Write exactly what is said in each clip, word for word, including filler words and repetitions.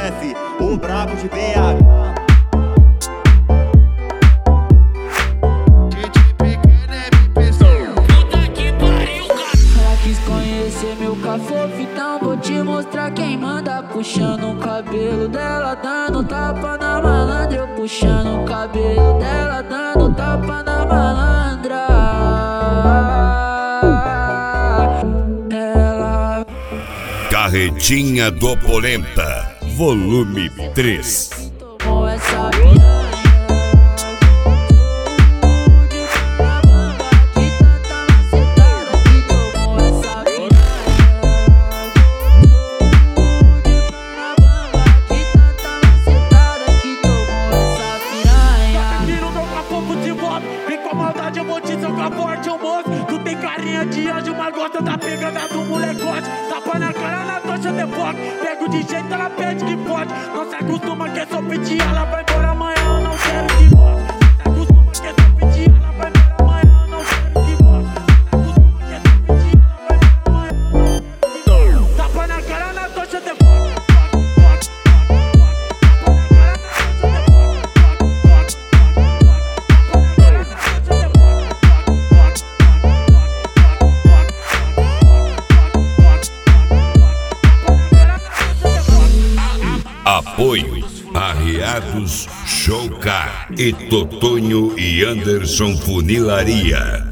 F, o brabo de B H. Fofo, então vou te mostrar quem manda. Puxando o cabelo dela, dando tapa na malandra. Eu puxando o cabelo dela, dando tapa na malandra. Ela... Carretinha do Polenta, volume três. Tomou essa piranha. Eu vou te socar forte, ô moço. Tu tem carinha de anjo, mas gosta da pegada do molecote. Tapa na cara, na tocha de foco. Pego de jeito, ela pede que pode. Não se acostuma que é só pedir, ela vai embora amanhã, eu não quero que volte. Não se acostuma que é só pedir, ela vai embora amanhã, eu não quero que volte. Não se acostuma que é só pedir, ela vai embora amanhã, eu não quero que volte. Tapa na cara, na tocha de foco. Apoio Arriados Showcar e Totonho e Anderson Funilaria.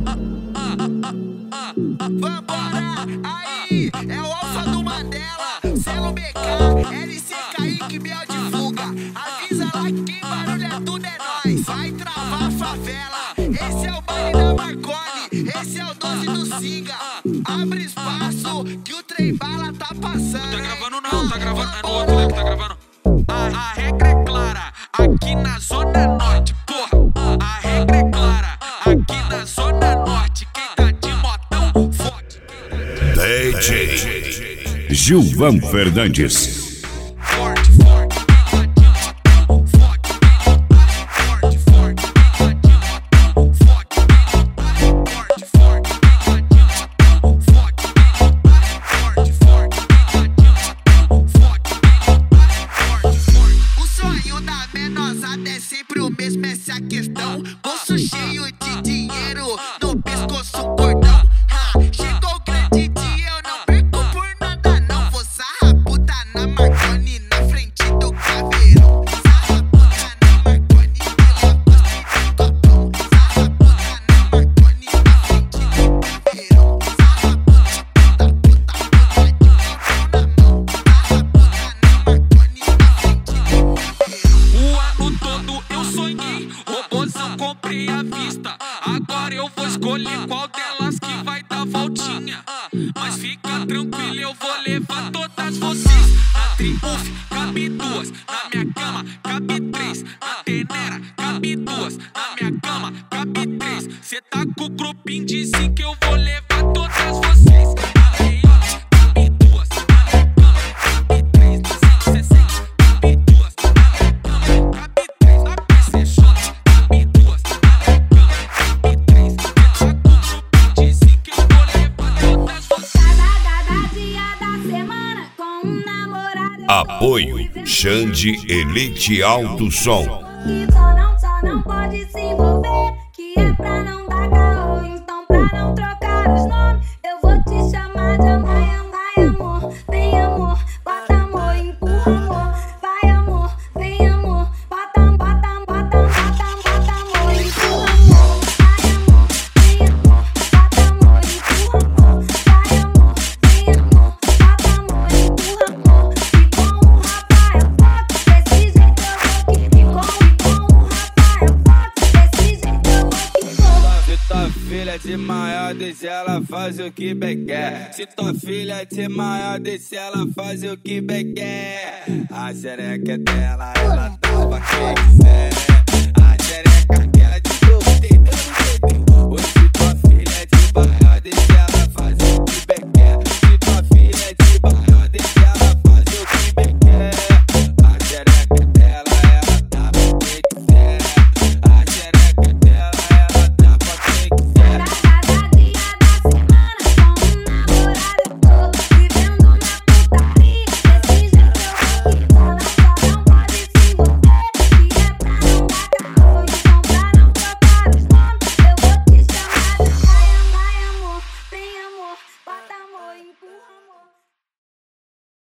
Vambora, aí, é o Alfa do Mandela, Selo B K, L C Kaique, Biel divulga. Avisa lá que quem barulha tudo é nós. Vai travar a favela, esse é o baile da Marconi, esse é o doze do Singa. Abre espaço que o trem bala tá passando. Tá gravando não, tá gravando, é no outro, né, que tá gravando. A, a regra é clara, aqui na Zona Norte, porra. A regra é clara, aqui na Zona Norte. Quem tá de motão, forte. D J Gilvan Fernandes. Forte, forte. Essa é a questão, bolso cheio de dinheiro, no pescoço cordão. Ha, chegou o grande dia, eu não perco por nada não. Vou sarraputa na Marconi, na frente do caveirão. Sarraputa na Marconi, pela costa e do copão. Sarraputa na Marconi, na frente do caveirão. Sarraputa, puta, puta, puta de copão na mão. Sarraputa na Marconi, na frente do caveirão. O ano todo eu sonhei, robôzão comprei à vista. Agora eu vou escolher qual delas que vai dar voltinha. Mas fica tranquilo, eu vou levar todas vocês. Na Triumph cabe duas, na minha cama cabe três. Na Tenera cabe duas, na minha cama cabe três. Cê tá com o grupinho de cinco, eu vou levar todas vocês. Na Leão cabe duas, na minha cama cabe três. Na cento e sessenta cabe duas, na minha cama cabe três. Na P C J cabe duas, na minha cama cabe três. Cê tá com o grupinho de cinco, eu vou levar todas vocês. Cada dia da semana com um namorado. Apoio Xande Elite Alto Som. E só não, só não pode se envolver, que é pra não dar caô. Então pra não trocar os nomes, eu vou te chamar de amor. Vai amor, vem amor, bota amor, empurra amor. Vai amor, vem amor, bota, bota, bota, bota, bota amor, empurra amor. Vai amor, vem amor, bota amor, empurra amor. Vai amor, vem amor, bota amor, empurra amor. E com um rapaz eu foto, desse jeito eu vou que e com, e com um rapaz eu foto, desse jeito eu vou que vou. Se tua filha de maior, deixa ela fazer o que bem quer. Se tua filha de maior, deixa ela fazer o que bem quer. A xereca é dela, ela tava quem quiser. A xereca